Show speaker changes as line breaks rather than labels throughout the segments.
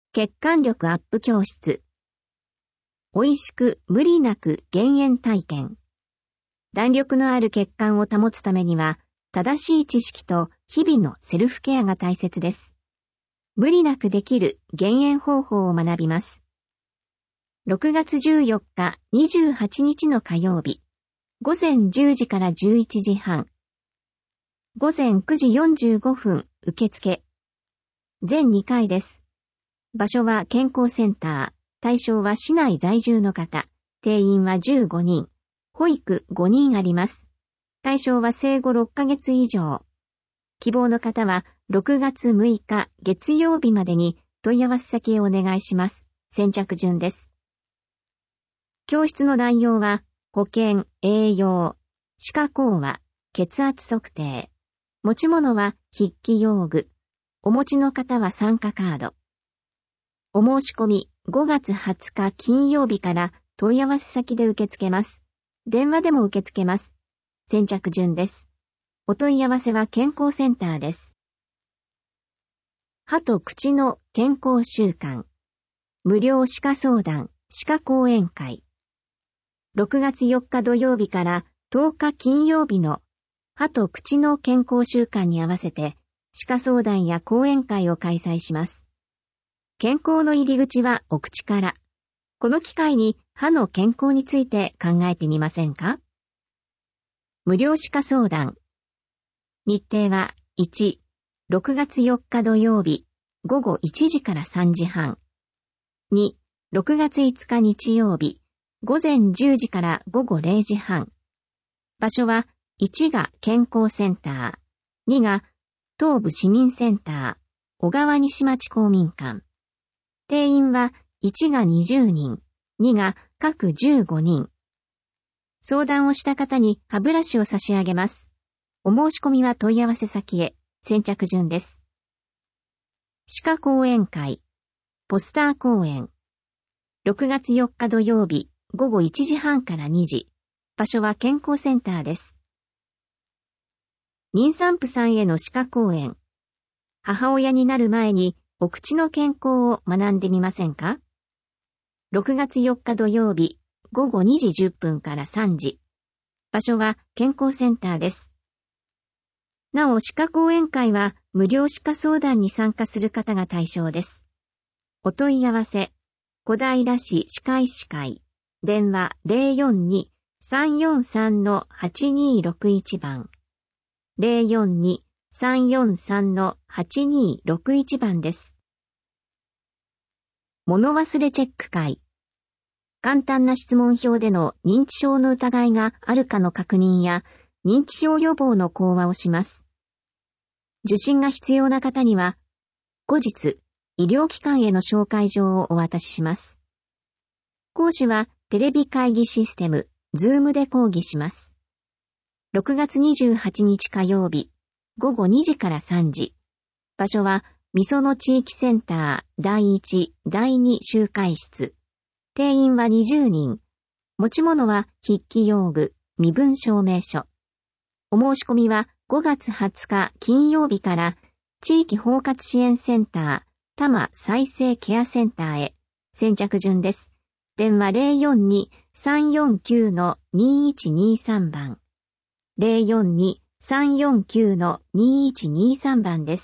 血管力アップ教室。美味しく無理なく減塩体験。弾力のある血管を保つためには、正しい知識と日々のセルフケアが大切です。無理なくできる減塩方法を学びます。6月14日28日の火曜日、午前10時から11時半。午前9時45分受付。全2回です。場所は健康センター。対象は市内在住の方。定員は15人。保育5人あります。対象は生後6ヶ月以上。希望の方は6月6日月曜日までに問い合わせ先へお願いします。先着順です。教室の内容は保健、栄養、歯科講話、血圧測定。持ち物は筆記用具。お持ちの方は参加カード。お申し込み5月20日金曜日から問い合わせ先で受け付けます。電話でも受け付けます。先着順です。お問い合わせは健康センターです。歯と口の健康習慣。無料歯科相談、歯科講演会。6月4日土曜日から10日金曜日の歯と口の健康習慣に合わせて歯科相談や講演会を開催します。健康の入り口はお口から。この機会に歯の健康について考えてみませんか？無料歯科相談。日程は1、6月4日土曜日、午後1時から3時半。2、6月5日日曜日、午前10時から午後0時半。場所は1が健康センター、2が東部市民センター、小川西町公民館。定員は1が20人、2が各15人。相談をした方に歯ブラシを差し上げます。お申し込みは問い合わせ先へ、先着順です。歯科講演会、ポスター講演。6月4日土曜日、午後1時半から2時。場所は健康センターです。妊産婦さんへの歯科講演。母親になる前にお口の健康を学んでみませんか？ 6 月4日土曜日、午後2時10分から3時。場所は健康センターです。なお、歯科講演会は無料歯科相談に参加する方が対象です。お問い合わせ、小平市歯科医師会、電話 042-343-8261 番。042-343-8261 番です。物忘れチェック会。簡単な質問票での認知症の疑いがあるかの確認や認知症予防の講話をします。受診が必要な方には後日医療機関への紹介状をお渡しします。講師はテレビ会議システム Zoom で講義します。6月28日火曜日、午後2時から3時。場所は、みその地域センター第1、第2集会室。定員は20人。持ち物は筆記用具、身分証明書。お申し込みは5月20日金曜日から地域包括支援センター多摩再生ケアセンターへ。先着順です。電話 042-349-2123 番。042-349-2123 番です。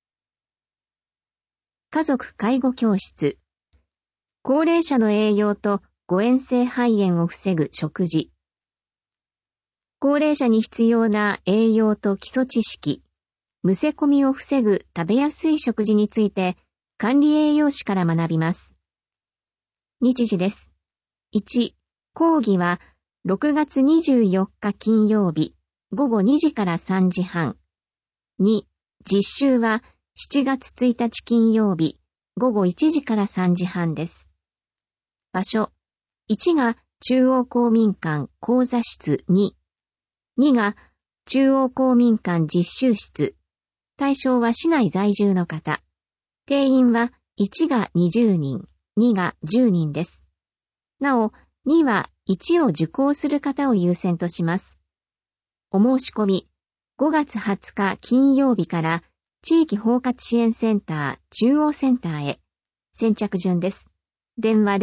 家族介護教室。高齢者の栄養と誤嚥性肺炎を防ぐ食事。高齢者に必要な栄養と基礎知識、むせ込みを防ぐ食べやすい食事について管理栄養士から学びます。日時です。1、講義は6月24日金曜日、午後2時から3時半。2、実習は7月1日金曜日、午後1時から3時半です。場所、1が中央公民館講座室2、2が中央公民館実習室。対象は市内在住の方。定員は1が20人、2が10人です。なお、2は1を受講する方を優先とします。お申し込み、5月20日金曜日から地域包括支援センター中央センターへ。 先着順です。電話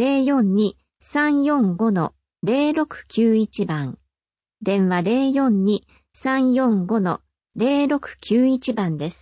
042-345-0691 番。電話 042-345-0691 番です。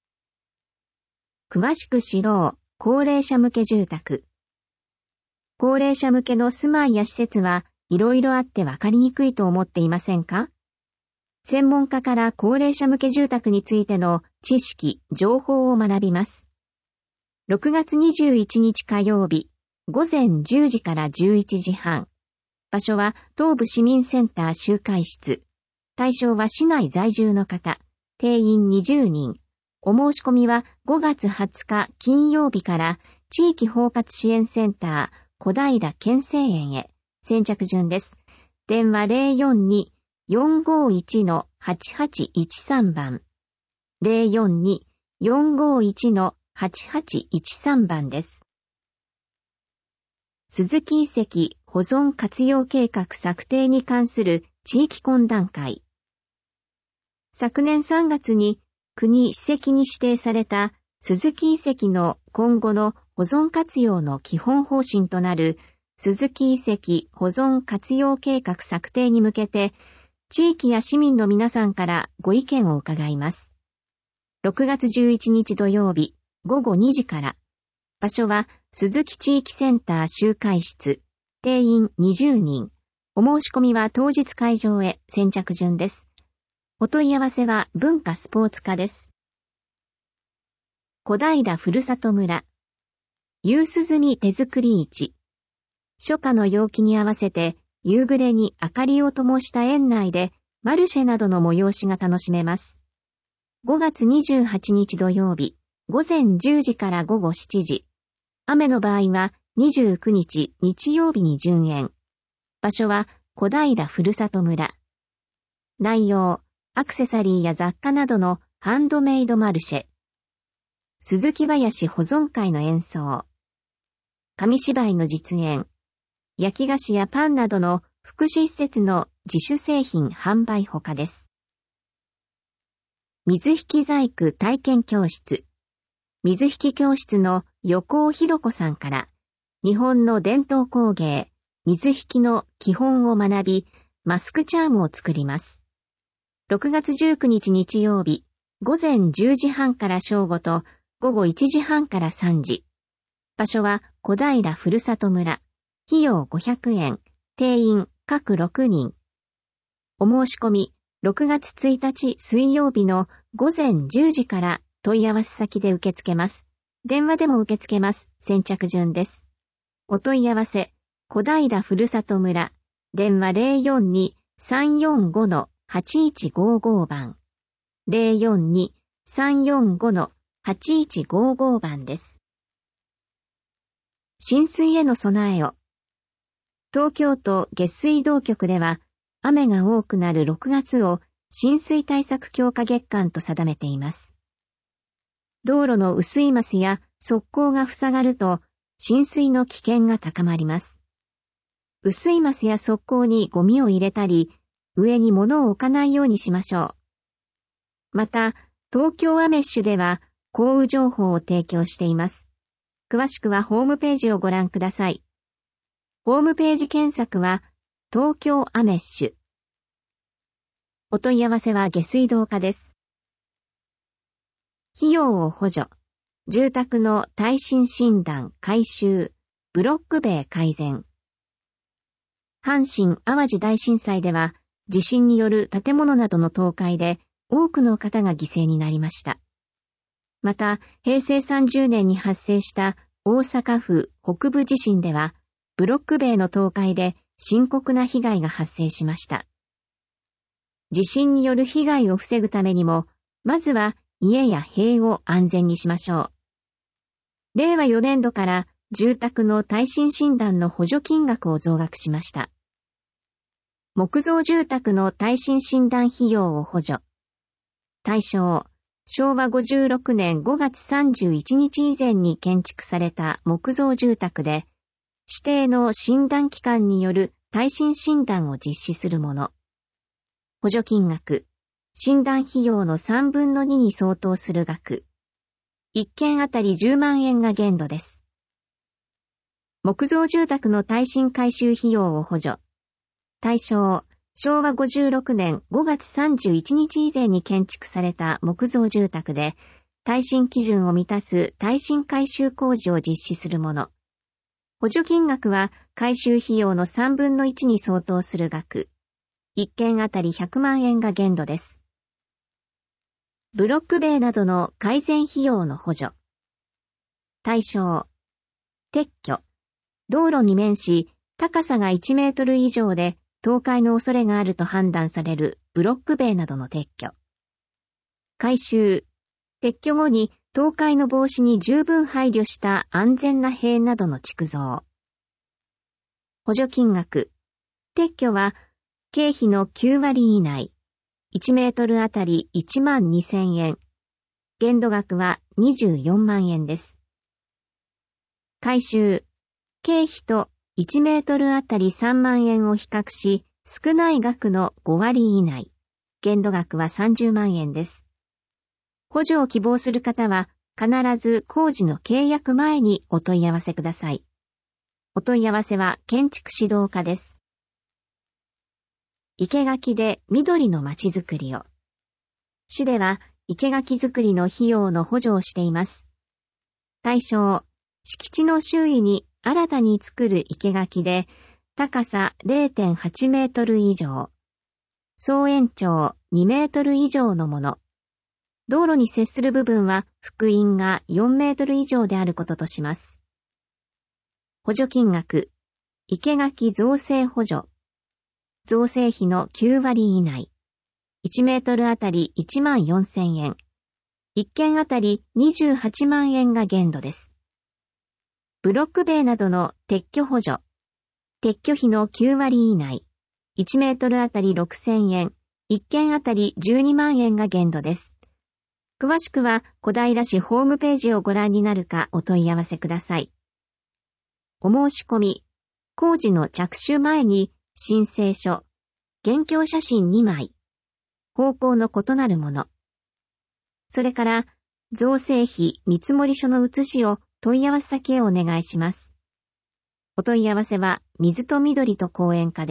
詳しく知ろう、高齢者向け住宅。高齢者向けの住まいや施設はいろいろあってわかりにくいと思っていませんか？専門家から高齢者向け住宅についての知識、情報を学びます。6月21日火曜日、午前10時から11時半。場所は東部市民センター集会室。対象は市内在住の方。定員20人。お申し込みは5月20日金曜日から地域包括支援センター小平県政園へ。先着順です。電話 042-451-8813 番。042-451-8813 番です。鈴木遺跡保存活用計画策定に関する地域懇談会。昨年3月に国史跡に指定された鈴木遺跡の今後の保存活用の基本方針となる鈴木遺跡保存活用計画策定に向けて地域や市民の皆さんからご意見を伺います。6月11日土曜日午後2時から。場所は鈴木地域センター集会室。定員20人。お申し込みは当日会場へ。先着順です。お問い合わせは文化スポーツ課です。小平ふるさと村。夕涼み手作り市。初夏の陽気に合わせて夕暮れに明かりを灯した園内でマルシェなどの催しが楽しめます。5月28日土曜日、午前10時から午後7時。雨の場合は29日日曜日に順延。場所は小平ふるさと村。内容、アクセサリーや雑貨などのハンドメイドマルシェ。鈴木林保存会の演奏。紙芝居の実演。焼き菓子やパンなどの福祉施設の自主製品販売ほかです。水引細工体験教室。水引教室の横尾弘子さんから日本の伝統工芸水引の基本を学びマスクチャームを作ります。6月19日日曜日午前10時半から正午と午後1時半から3時。場所は小平ふるさと村。費用500円。定員各6人。お申し込み6月1日水曜日の午前10時から問い合わせ先で受け付けます。電話でも受け付けます。先着順です。お問い合わせ、小平ふるさと村、電話 042-345-8155 番。042-345-8155 番です。浸水への備えを。東京都下水道局では、雨が多くなる6月を浸水対策強化月間と定めています。道路の雨水ますや側溝が塞がると浸水の危険が高まります。雨水ますや側溝にゴミを入れたり、上に物を置かないようにしましょう。また、東京アメッシュでは降雨情報を提供しています。詳しくはホームページをご覧ください。ホームページ検索は東京アメッシュ。お問い合わせは下水道課です。費用を補助。住宅の耐震診断、改修、ブロック塀改善。阪神・淡路大震災では、地震による建物などの倒壊で多くの方が犠牲になりました。また、平成30年に発生した大阪府北部地震では、ブロック塀の倒壊で深刻な被害が発生しました。地震による被害を防ぐためにも、まずは家や塀を安全にしましょう。令和4年度から住宅の耐震診断の補助金額を増額しました。木造住宅の耐震診断費用を補助。対象、昭和56年5月31日以前に建築された木造住宅で、指定の診断機関による耐震診断を実施するもの。補助金額、診断費用の3分の2に相当する額。1件あたり10万円が限度です。 木造住宅の耐震改修費用を補助。対象、昭和56年5月31日以前に建築された木造住宅で、耐震基準を満たす耐震改修工事を実施するもの。補助金額は改修費用の3分の1に相当する額。1件あたり100万円が限度です。ブロック塀などの改善費用の補助。対象。撤去。道路に面し、高さが1メートル以上で倒壊の恐れがあると判断されるブロック塀などの撤去。改修。撤去後に倒壊の防止に十分配慮した安全な塀などの築造。補助金額。撤去は経費の9割以内。1メートルあたり1万2000円。限度額は24万円です。改修。経費と1メートルあたり3万円を比較し、少ない額の5割以内。限度額は30万円です。補助を希望する方は、必ず工事の契約前にお問い合わせください。お問い合わせは建築指導課です。生垣で緑のまちづくりを。市では、生垣づくりの費用の補助をしています。対象、敷地の周囲に新たに作る生垣で、高さ 0.8 メートル以上、総延長2メートル以上のもの。道路に接する部分は幅員が4メートル以上であることとします。補助金額、生垣造成補助。造成費の9割以内。1メートルあたり1万4000円。1件あたり28万円が限度です。ブロック塀などの撤去補助。撤去費の9割以内。1メートルあたり6000円。1件あたり12万円が限度です。詳しくは小平市ホームページをご覧になるかお問い合わせください。お申し込み、工事の着手前に申請書、現況写真2枚、方向の異なるもの、それから造成費見積書の写しを問い合わせ先へお願いします。お問い合わせは水と緑と講演課です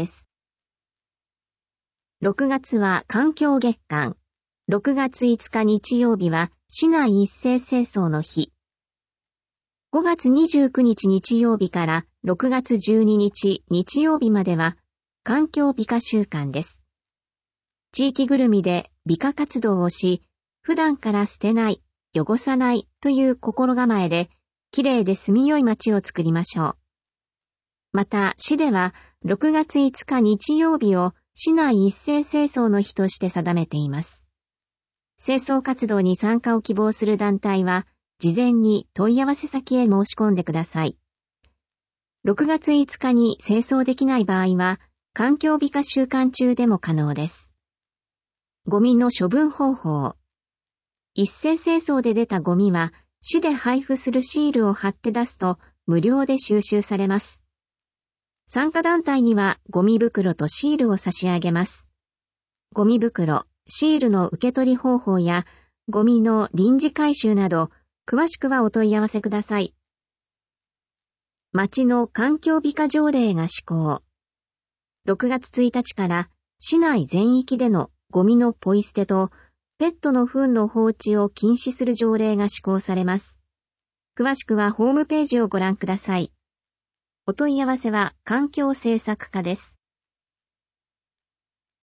。6月は環境月間。6月5日日曜日は市内一斉清掃の日。5月29日日曜日から6月12日日曜日までは環境美化週間です。地域ぐるみで美化活動をし、普段から捨てない、汚さないという心構えで、きれいで住みよい街を作りましょう。また、市では6月5日日曜日を市内一斉清掃の日として定めています。清掃活動に参加を希望する団体は、事前に問い合わせ先へ申し込んでください。6月5日に清掃できない場合は、環境美化週間中でも可能です。ゴミの処分方法。一斉清掃で出たゴミは、市で配布するシールを貼って出すと無料で収集されます。参加団体にはゴミ袋とシールを差し上げます。ゴミ袋、シールの受け取り方法やゴミの臨時回収など、詳しくはお問い合わせください。町の環境美化条例が施行。6月1日から市内全域でのゴミのポイ捨てとペットの糞の放置を禁止する条例が施行されます。詳しくはホームページをご覧ください。お問い合わせは環境政策課です。